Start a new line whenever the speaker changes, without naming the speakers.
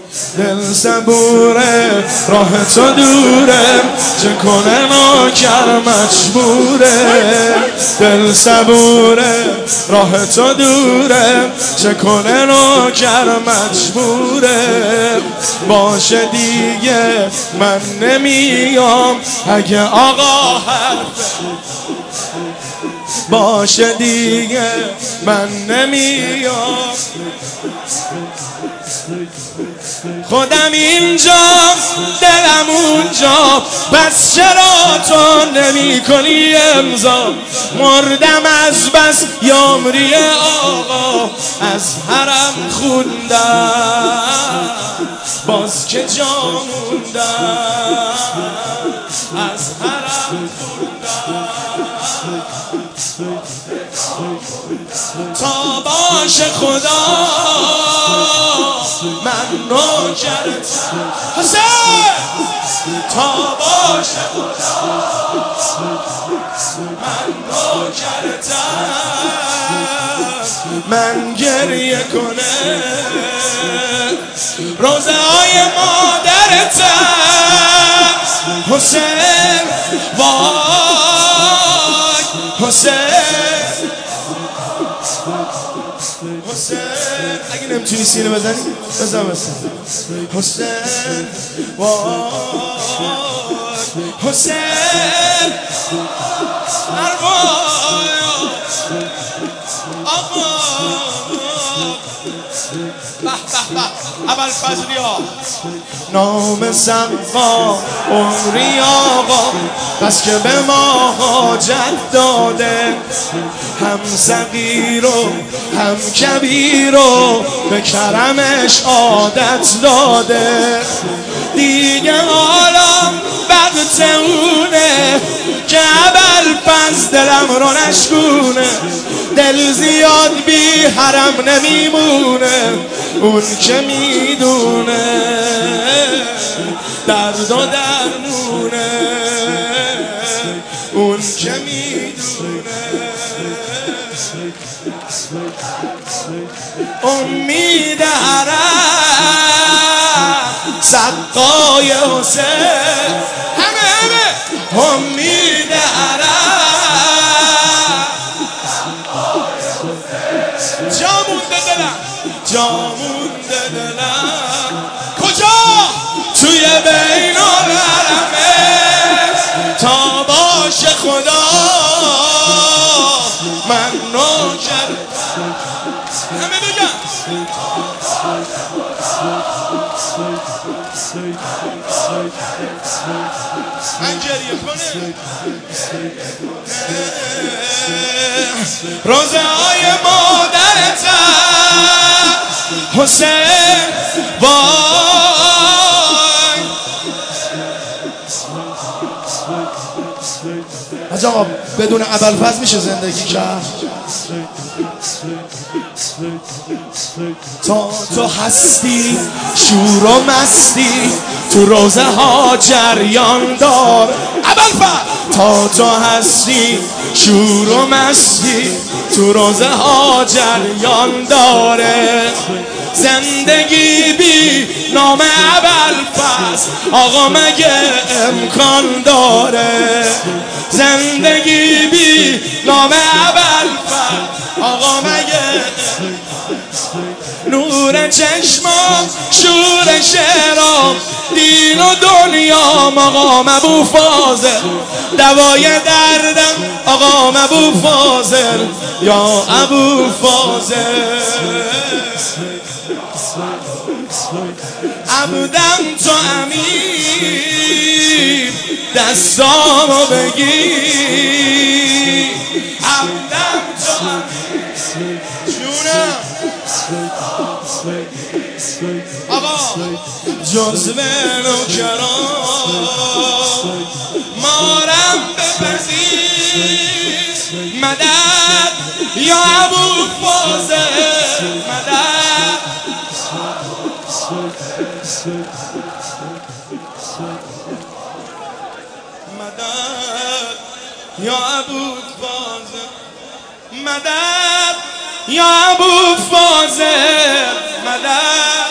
دل صبوره راه تو دوره چه کنه نوکر مجبوره دل صبوره راه تو دوره چه کنه نوکر مجبوره باشه دیگه من نمیام اگه آقا حرفه باشه دیگه من نمیام خودم اینجا دلم اونجا پس چرا تو نمی کنی امضا مردم از بس یامری آقا از حرم خوندم باز که جا موندم از حرم خوندم تا باشه خدا من نوکرتم حسین تا باشه خدا من نوکرتم من گریه کنه روزه های مادرتم حسین وای حسین حسین اگه نمیتونی سینه بزنی بزن حسین وای حسین ابوالفضلی ها نام سقا عمری آقا بس که به ما حاجت داده هم صغیر و هم کبیر و به کرمش عادت داده دیگه حالا وقت اونه که ابوالفضل دلم رو نشکونه دل زیاد بی حرم نمیمونه اون که میدونه درد و درمونه اون که میدونه امید حرم سقای حسین همه امید حرم جا مونده دلم جا مونده دلم کجا توی بین الحرمه تا باشه خدا من نوکر همه بگم من گریه کنه روزه های مادرتم حسین وای حاج آقا بدون ابوالفضل میشه زندگی کرد تا تو هستی شور و مستی تو روزه ها جریان دار ابوالفضل تا تو هستی شور و مستی تو روزه ها جریان داره زندگی بی نام ابوالفضل آقا مگه امکان داره زندگی بی نام ابوالفضل آقا مگه نور چشمام شور شعرام دین و دنیا مقام ابوفاضل دوای دردم آقا ابوفاضل یا ابوفاضل عبدم تو امیر دستامو بگیر عبدم تو امیر جونم آقا جزو نوکران مارم بپذیر مدد یا ابوالفضل مدد مدد یا ابوالفضل مدد یا ابوالفضل مدد